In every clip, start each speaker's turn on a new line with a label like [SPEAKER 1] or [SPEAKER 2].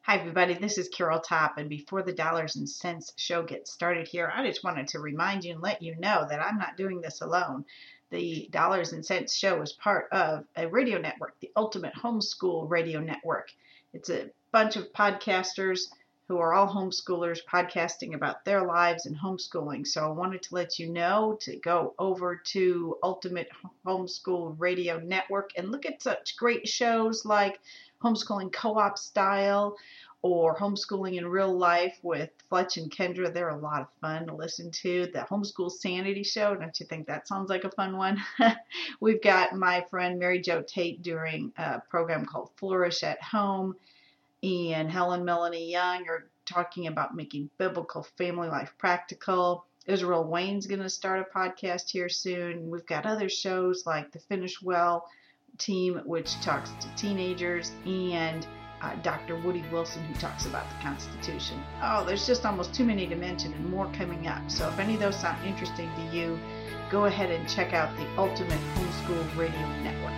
[SPEAKER 1] Hi, everybody. This is Carol Top, and before the Dollars and Cents show gets started here, I just wanted to remind you and let you know that I'm not doing this alone. The Dollars and Cents show is part of a radio network, the Ultimate Homeschool Radio Network. It's a bunch of podcasters who are all homeschoolers podcasting about their lives and homeschooling. So I wanted to let you know to go over to Ultimate Homeschool Radio Network and look at such great shows like Homeschooling Co-op Style or Homeschooling in Real Life with Fletch and Kendra. They're a lot of fun to listen to. The Homeschool Sanity Show, don't you think that sounds like a fun one? We've got my friend Mary Jo Tate doing a program called Flourish at Home, and Helen Melanie Young are talking about making biblical family life practical. Israel Wayne's going to start a podcast here soon. We've got other shows like the Finish Well team, which talks to teenagers, and Dr. Woody Wilson, who talks about the Constitution. Oh, there's just almost too many to mention and more coming up. So if any of those sound interesting to you, go ahead and check out the Ultimate Homeschool Radio Network.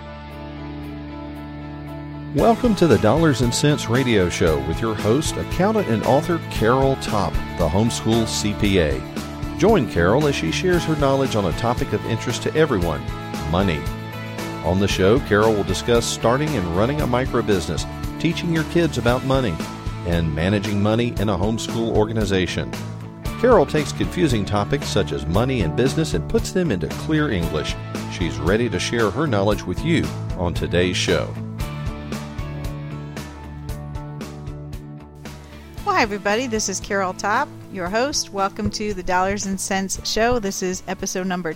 [SPEAKER 2] Welcome to the Dollars and Cents Radio Show with your host, accountant and author Carol Top, the Homeschool CPA. Join Carol as she shares her knowledge on a topic of interest to everyone, money. On the show, Carol will discuss starting and running a microbusiness, teaching your kids about money, and managing money in a homeschool organization. Carol takes confusing topics such as money and business and puts them into clear English. She's ready to share her knowledge with you on today's show.
[SPEAKER 3] Well, hi, everybody. This is Carol Top, your host. Welcome to the Dollars and Cents show. This is episode number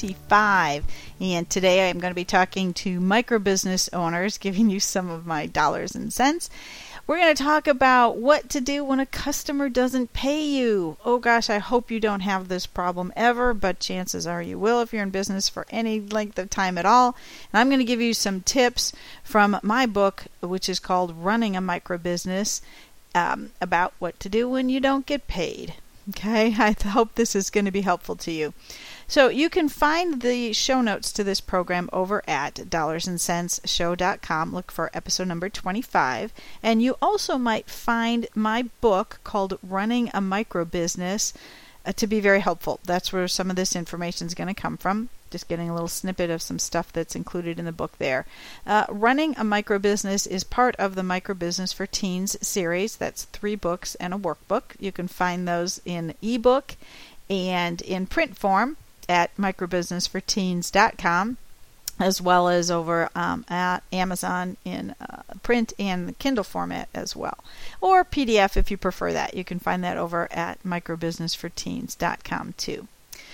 [SPEAKER 3] 25. And today I'm going to be talking to microbusiness owners, giving you some of my dollars and cents. We're going to talk about what to do when a customer doesn't pay you. Oh gosh, I hope you don't have this problem ever, but chances are you will if you're in business for any length of time at all. And I'm going to give you some tips from my book, which is called Running a Microbusiness, about what to do when you don't get paid. Okay, I hope this is going to be helpful to you. So you can find the show notes to this program over at dollarsandcentsshow.com. Look for episode number 25. And you also might find my book called Running a Microbusiness to be very helpful. That's where some of this information is going to come from. Just getting a little snippet of some stuff that's included in the book there. Running a Microbusiness is part of the Microbusiness for Teens series. That's 3 books and a workbook. You can find those in ebook and in print form at microbusinessforteens.com, as well as over at Amazon in print and Kindle format as well. Or PDF if you prefer that. You can find that over at microbusinessforteens.com too.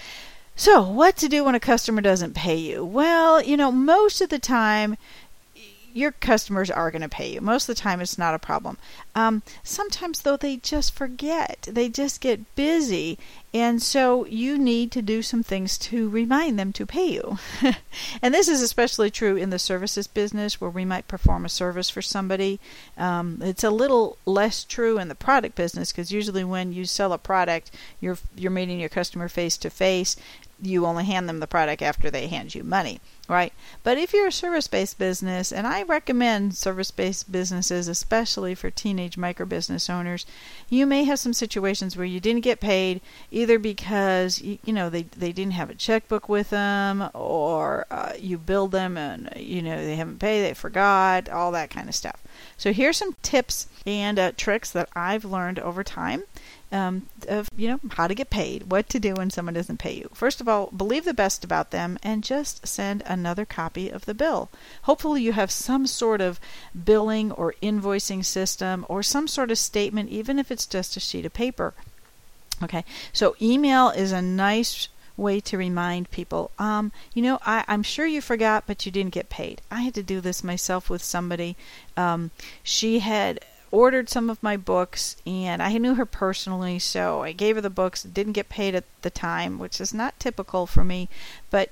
[SPEAKER 3] So, what to do when a customer doesn't pay you? Well, most of the time, your customers are going to pay you. Most of the time, it's not a problem. Sometimes, though, they just forget. They just get busy. And so you need to do some things to remind them to pay you. And this is especially true in the services business where we might perform a service for somebody. It's a little less true in the product business because usually when you sell a product, you're meeting your customer face to face. You only hand them the product after they hand you money, right? But if you're a service-based business, and I recommend service-based businesses, especially for teenage microbusiness owners, you may have some situations where you didn't get paid either because they didn't have a checkbook with them, or you billed them and they haven't paid, they forgot, all that kind of stuff. So here's some tips and tricks that I've learned over time of how to get paid, what to do when someone doesn't pay you. First of all, believe the best about them and just send another copy of the bill. Hopefully you have some sort of billing or invoicing system or some sort of statement, even if it's just a sheet of paper. Okay, so email is a nice way to remind people, I'm sure you forgot, but you didn't get paid. I had to do this myself with somebody. She had ordered some of my books, and I knew her personally, so I gave her the books. Didn't get paid at the time, which is not typical for me, but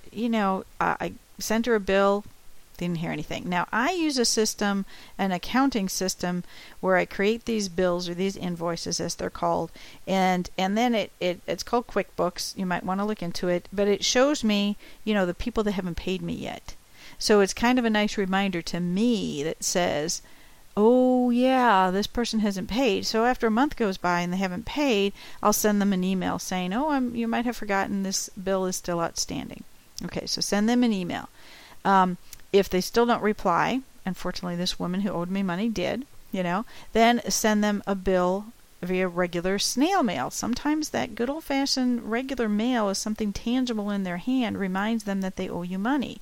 [SPEAKER 3] I sent her a bill. Didn't hear anything. Now, I use a system, an accounting system, where I create these bills or these invoices, as they're called, and then it's called QuickBooks. You might want to look into it, but it shows me, the people that haven't paid me yet. So it's kind of a nice reminder to me that says, oh yeah, this person hasn't paid. So after a month goes by and they haven't paid, I'll send them an email saying, oh, you might have forgotten this bill is still outstanding. Okay, so send them an email. If they still don't reply, unfortunately this woman who owed me money did, then send them a bill via regular snail mail. Sometimes that good old-fashioned regular mail is something tangible in their hand, reminds them that they owe you money.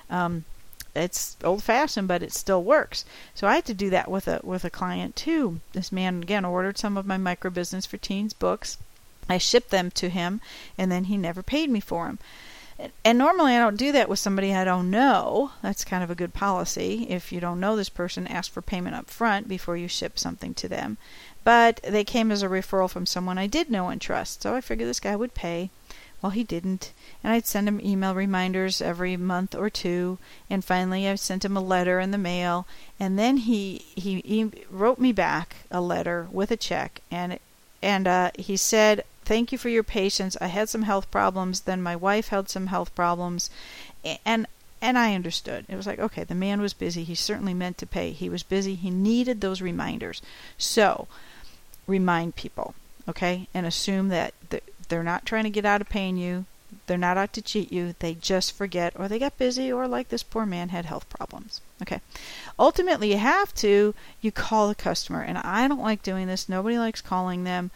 [SPEAKER 3] It's old-fashioned, but it still works. So I had to do that with a client too. This man, again, ordered some of my Micro Business for Teens books. I shipped them to him, and then he never paid me for them. And normally I don't do that with somebody I don't know. That's kind of a good policy. If you don't know this person, ask for payment up front before you ship something to them. But they came as a referral from someone I did know and trust. So I figured this guy would pay. Well, he didn't. And I'd send him email reminders every month or two. And finally I sent him a letter in the mail. And then he wrote me back a letter with a check. And he said, thank you for your patience. I had some health problems. Then my wife had some health problems. And I understood. It was like, okay, the man was busy. He certainly meant to pay. He was busy. He needed those reminders. So remind people, okay? And assume that they're not trying to get out of paying you. They're not out to cheat you. They just forget, or they got busy, or like this poor man had health problems. Okay. Ultimately, you call the customer. And I don't like doing this. Nobody likes calling them.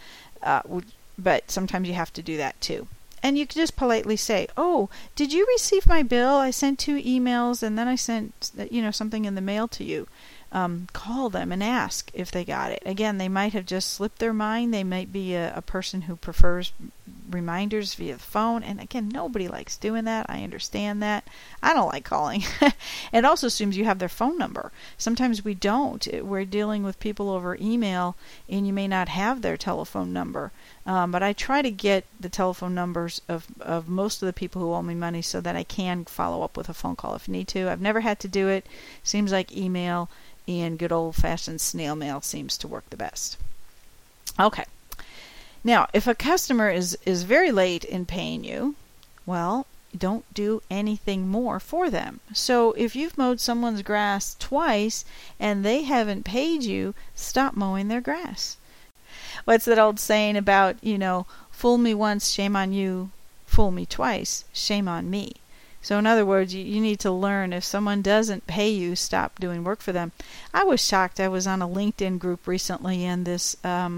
[SPEAKER 3] But sometimes you have to do that too. And you can just politely say, oh, did you receive my bill? I sent 2 emails and then I sent something in the mail to you. Call them and ask if they got it. Again, they might have just slipped their mind. They might be a person who prefers reminders via the phone. And again, nobody likes doing that. I understand that. I don't like calling. It also assumes you have their phone number. Sometimes we don't. We're dealing with people over email and you may not have their telephone number. But I try to get the telephone numbers of most of the people who owe me money so that I can follow up with a phone call if need to. I've never had to do it. Seems like email and good old-fashioned snail mail seems to work the best. Okay. Now, if a customer is very late in paying you, well, don't do anything more for them. So if you've mowed someone's grass twice and they haven't paid you, stop mowing their grass. What's that old saying about, fool me once, shame on you, fool me twice, shame on me. So in other words, you need to learn if someone doesn't pay you, stop doing work for them. I was shocked. I was on a LinkedIn group recently and this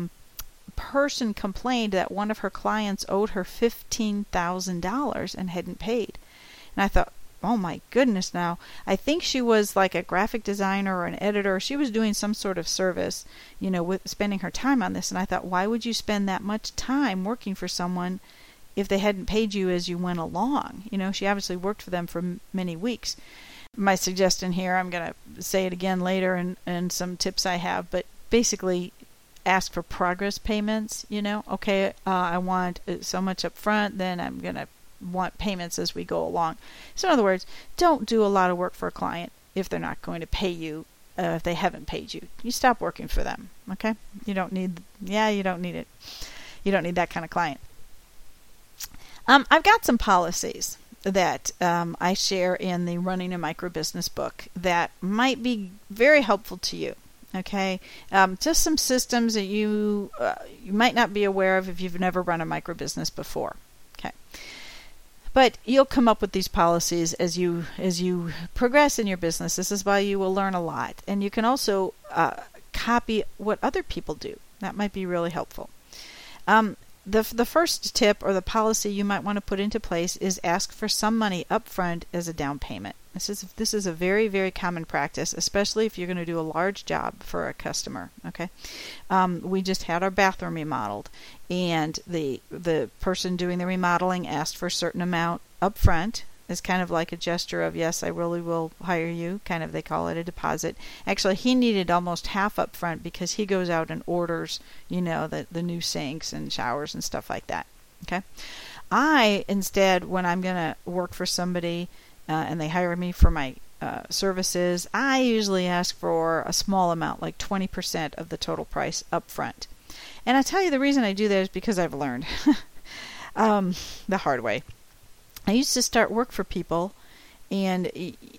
[SPEAKER 3] person complained that one of her clients owed her $15,000 and hadn't paid. And I thought, oh my goodness, now. I think she was like a graphic designer or an editor. She was doing some sort of service, with spending her time on this. And I thought, why would you spend that much time working for someone if they hadn't paid you as you went along? She obviously worked for them for many weeks. My suggestion here, I'm going to say it again later and some tips I have, but basically ask for progress payments. Okay, I want so much up front, then I'm going to want payments as we go along. So in other words, don't do a lot of work for a client if they're not going to pay you, if they haven't paid you. You stop working for them, okay? You don't need it. You don't need that kind of client. I've got some policies that I share in the Running a Micro Business book that might be very helpful to you. Okay, just some systems that you might not be aware of if you've never run a micro business before. Okay, but you'll come up with these policies as you progress in your business. This is why you will learn a lot, and you can also copy what other people do. That might be really helpful. The first tip or the policy you might want to put into place is ask for some money up front as a down payment. This is a very, very common practice, especially if you're going to do a large job for a customer. Okay, we just had our bathroom remodeled, and the person doing the remodeling asked for a certain amount up front. It's kind of like a gesture of, yes, I really will hire you. Kind of, they call it a deposit. Actually, he needed almost half up front because he goes out and orders, the new sinks and showers and stuff like that. Okay, I instead, when I'm going to work for somebody and they hire me for my services, I usually ask for a small amount, like 20% of the total price up front. And I tell you the reason I do that is because I've learned the hard way. I used to start work for people, and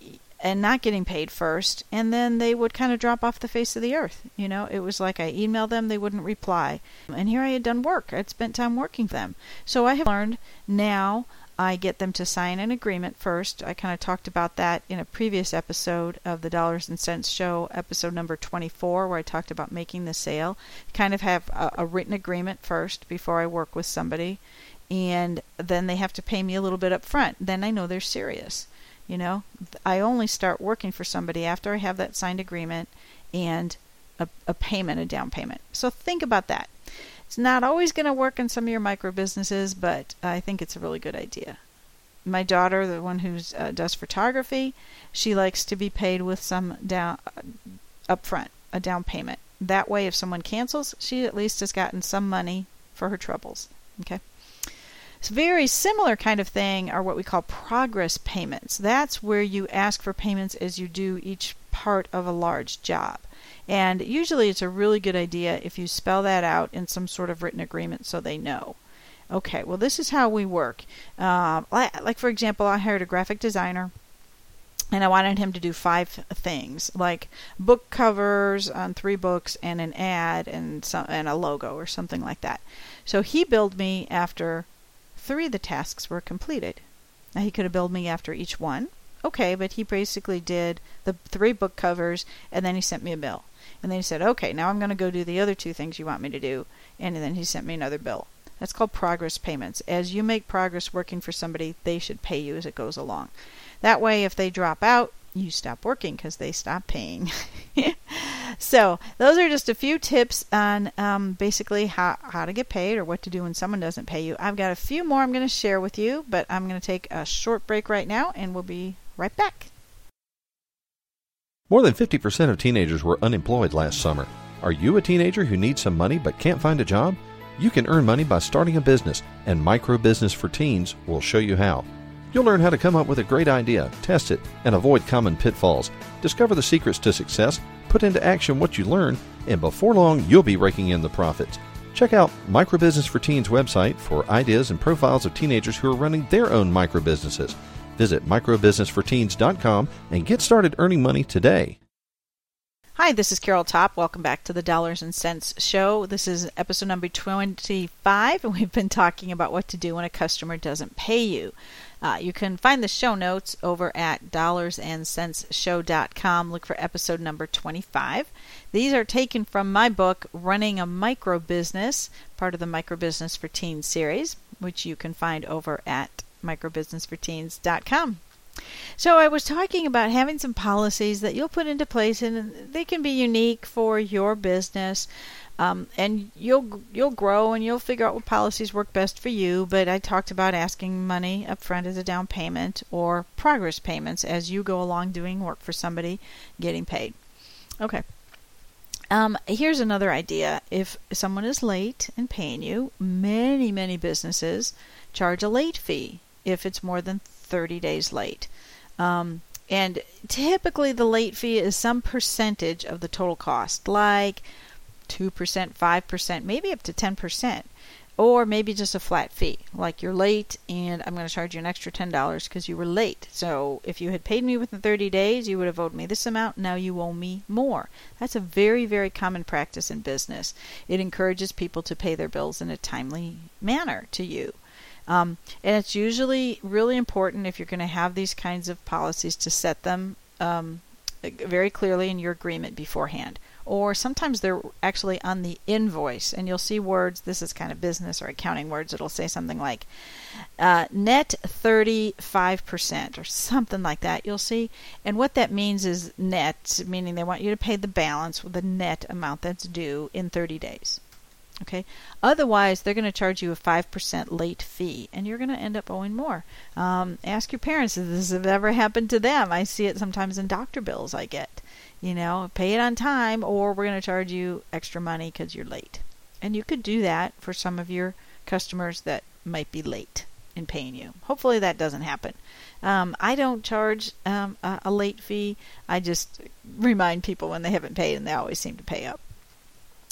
[SPEAKER 3] and not getting paid first, and then they would kind of drop off the face of the earth. It was like I emailed them, they wouldn't reply. And here I had done work. I'd spent time working for them. So I have learned now I get them to sign an agreement first. I kind of talked about that in a previous episode of the Dollars and Cents Show, episode number 24, where I talked about making the sale. Kind of have a written agreement first before I work with somebody, and then they have to pay me a little bit up front. Then I know they're serious. I only start working for somebody after I have that signed agreement and a payment, a down payment. So think about that. It's not always going to work in some of your micro businesses, but I think it's a really good idea. My daughter, the one who does photography, she likes to be paid with some down up front, a down payment. That way, if someone cancels, she at least has gotten some money for her troubles. Okay. It's a very similar kind of thing are what we call progress payments. That's where you ask for payments as you do each part of a large job. And usually it's a really good idea if you spell that out in some sort of written agreement so they know. Okay, well, this is how we work. Like, for example, I hired a graphic designer, and I wanted him to do 5 things, like book covers on 3 books and an ad and a logo or something like that. So he billed me after 3 of the tasks were completed. Now, he could have billed me after each one. Okay, but he basically did the 3 book covers, and then he sent me a bill. And then he said, okay, now I'm going to go do the other 2 things you want me to do. And then he sent me another bill. That's called progress payments. As you make progress working for somebody, they should pay you as it goes along. That way, if they drop out, you stop working because they stop paying. So those are just a few tips on basically how to get paid or what to do when someone doesn't pay you. I've got a few more I'm going to share with you, but I'm going to take a short break right now, and we'll be right back.
[SPEAKER 2] More than 50% of teenagers were unemployed last summer. Are you a teenager who needs some money but can't find a job? You can earn money by starting a business, and Micro Business for Teens will show you how. You'll learn how to come up with a great idea, test it, and avoid common pitfalls. Discover the secrets to success, put into action what you learn, and before long, you'll be raking in the profits. Check out Micro Business for Teens website for ideas and profiles of teenagers who are running their own micro businesses. Visit microbusinessforteens.com and get started earning money today.
[SPEAKER 3] Hi, this is Carol Topp. Welcome back to the Dollars and Cents Show. This is episode number 25, and we've been talking about what to do when a customer doesn't pay you. You can find the show notes over at dollarsandcentsshow.com. Look for episode number 25. These are taken from my book, Running a Micro Business, part of the Micro Business for Teens series, which you can find over at microbusinessforteens.com. So I was talking about having some policies that you'll put into place, and they can be unique for your business, and you'll grow and you'll figure out what policies work best for you. But I talked about asking money up front as a down payment or progress payments as you go along doing work for somebody, getting paid. Okay. Here's another idea. If someone is late in paying you, many businesses charge a late fee if it's more than 30 days late. And typically the late fee is some percentage of the total cost, like 2%, 5%, maybe up to 10%, or maybe just a flat fee, like you're late and I'm going to charge you an extra $10 because you were late. So if you had paid me within 30 days, you would have owed me this amount. Now you owe me more. That's a very common practice in business. It encourages people to pay their bills in a timely manner to you. And it's usually really important if you're going to have these kinds of policies to set them very clearly in your agreement beforehand. Or sometimes they're actually on the invoice, and you'll see words, this is kind of business or accounting words, it'll say something like net 35% or something like that, you'll see. And what that means is net, meaning they want you to pay the balance with the net amount that's due in 30 days. Okay. Otherwise, they're going to charge you a 5% late fee, and you're going to end up owing more. Ask your parents if this has ever happened to them. I see it sometimes in doctor bills I get. Pay it on time, or we're going to charge you extra money because you're late. And you could do that for some of your customers that might be late in paying you. Hopefully that doesn't happen. I don't charge a late fee. I just remind people when they haven't paid, and they always seem to pay up.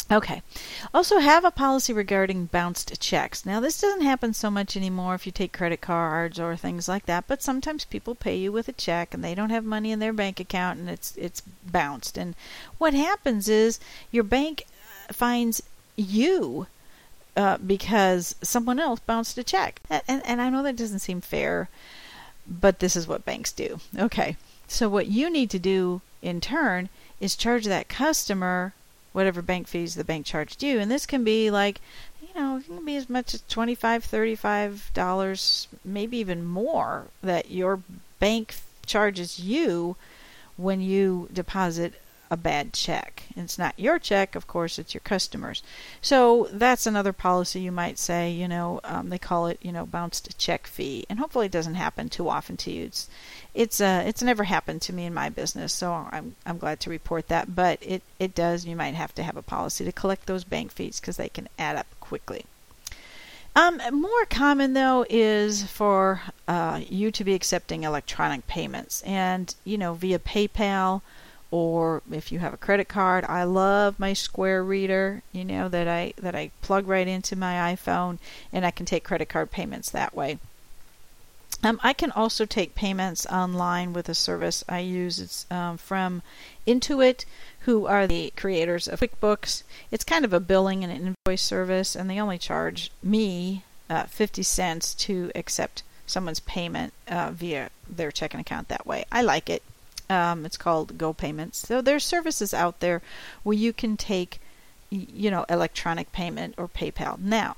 [SPEAKER 3] Okay. Also have a policy regarding bounced checks. Now, this doesn't happen so much anymore if you take credit cards or things like that, but sometimes people pay you with a check and they don't have money in their bank account and it's bounced. And what happens is your bank finds you because someone else bounced a check. And I know that doesn't seem fair, but this is what banks do. Okay. So what you need to do in turn is charge that customer whatever bank fees the bank charged you. And this can be like, it can be as much as $25, $35, maybe even more that your bank charges you when you deposit a bad check. It's not your check, of course, it's your customer's. So that's another policy you might say, they call it, bounced check fee. And hopefully it doesn't happen too often to you. It's never happened to me in my business, so I'm glad to report that. But it does. You might have to have a policy to collect those bank fees because they can add up quickly. More common though is for you to be accepting electronic payments, and via PayPal, or if you have a credit card. I love my Square Reader, that I plug right into my iPhone, and I can take credit card payments that way. I can also take payments online with a service I use. It's from Intuit, who are the creators of QuickBooks. It's kind of a billing and an invoice service, and they only charge me 50 cents to accept someone's payment via their checking account that way. I like it. It's called Go Payments. So there's services out there where you can take, electronic payment or PayPal. Now,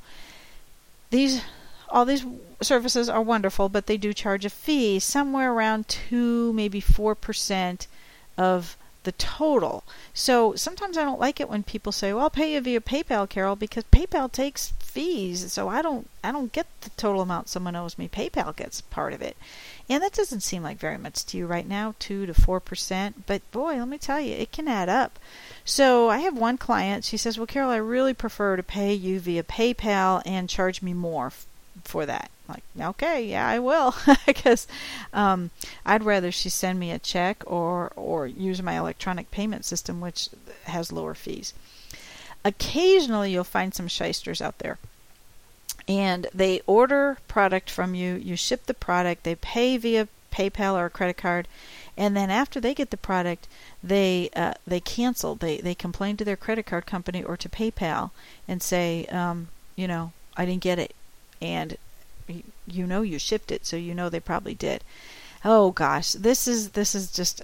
[SPEAKER 3] all these services are wonderful, but they do charge a fee somewhere around 2, maybe 4% of the total. So sometimes I don't like it when people say, "Well, I'll pay you via PayPal, Carol," because PayPal takes fees. So I don't get the total amount someone owes me. PayPal gets part of it. And that doesn't seem like very much to you right now, 2 to 4%. But boy, let me tell you, it can add up. So I have one client. She says, "Well, Carol, I really prefer to pay you via PayPal and charge me more for that." I'm like, okay, yeah, I will, because I'd rather she send me a check or use my electronic payment system, which has lower fees. Occasionally, you'll find some shysters out there, and they order product from you. You ship the product. They pay via PayPal or a credit card, and then after they get the product, they cancel. They complain to their credit card company or to PayPal and say, I didn't get it. And you shipped it, so they probably did. Oh gosh, this is just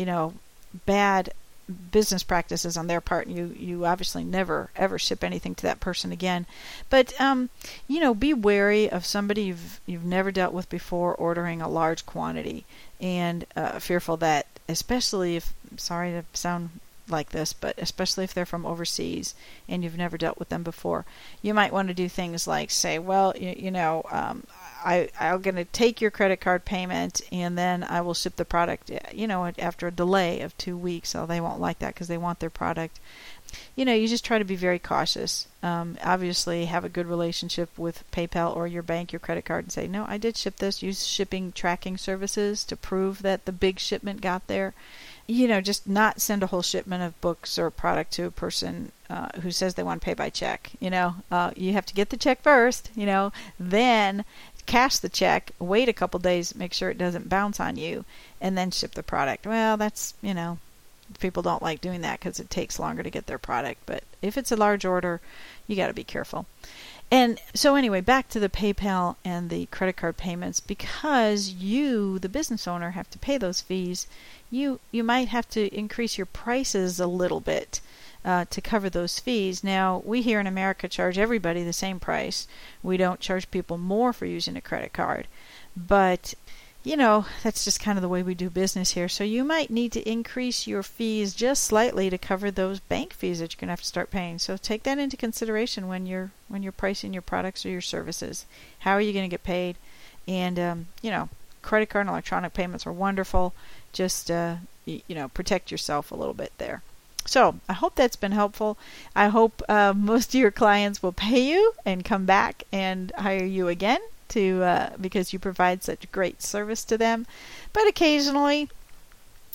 [SPEAKER 3] bad business practices on their part, and you obviously never ever ship anything to that person again. But be wary of somebody you've never dealt with before ordering a large quantity, and fearful that, especially if, sorry to sound like this, but especially if they're from overseas and you've never dealt with them before, you might want to do things like say, well, I'm going to take your credit card payment and then I will ship the product, after a delay of 2 weeks. So they won't like that because they want their product. You just try to be very cautious. Obviously, have a good relationship with PayPal or your bank, your credit card, and say, no, I did ship this. Use shipping tracking services to prove that the big shipment got there. Just not send a whole shipment of books or product to a person who says they want to pay by check. You have to get the check first, then cash the check, wait a couple days, make sure it doesn't bounce on you, and then ship the product. Well, that's, people don't like doing that because it takes longer to get their product. But if it's a large order, you got to be careful. And so anyway, back to the PayPal and the credit card payments, because you, the business owner, have to pay those fees, you might have to increase your prices a little bit to cover those fees. Now, we here in America charge everybody the same price. We don't charge people more for using a credit card. But, that's just kind of the way we do business here. So you might need to increase your fees just slightly to cover those bank fees that you're going to have to start paying. So take that into consideration when you're pricing your products or your services. How are you going to get paid? And, credit card and electronic payments are wonderful. Just, protect yourself a little bit there. So I hope that's been helpful. I hope most of your clients will pay you and come back and hire you again because you provide such great service to them. But occasionally,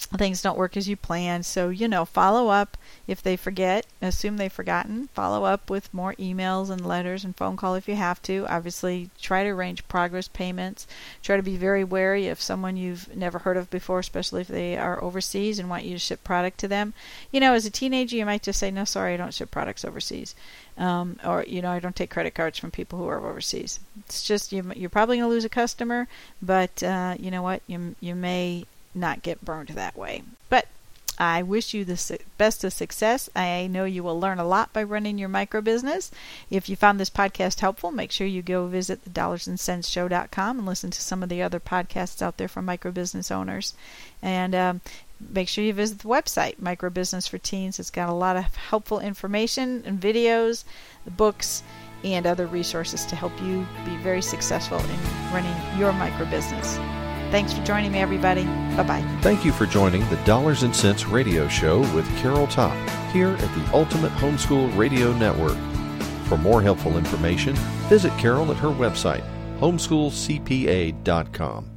[SPEAKER 3] things don't work as you planned. So, follow up if they forget. Assume they've forgotten. Follow up with more emails and letters and phone call if you have to. Obviously, try to arrange progress payments. Try to be very wary of someone you've never heard of before, especially if they are overseas and want you to ship product to them. As a teenager, you might just say, no, sorry, I don't ship products overseas. Or, I don't take credit cards from people who are overseas. It's just, you're probably going to lose a customer, but you know what? You may not get burned that way. But I wish you the best of success. I know you will learn a lot by running your micro business. If you found this podcast helpful, make sure you go visit thedollarsandcentsshow.com and listen to some of the other podcasts out there from micro business owners. And make sure you visit the website, Micro Business for Teens. It's got a lot of helpful information and videos, books, and other resources to help you be very successful in running your micro business. Thanks for joining me, everybody. Bye-bye.
[SPEAKER 2] Thank you for joining the Dollars and Cents Radio Show with Carol Topp here at the Ultimate Homeschool Radio Network. For more helpful information, visit Carol at her website, homeschoolcpa.com.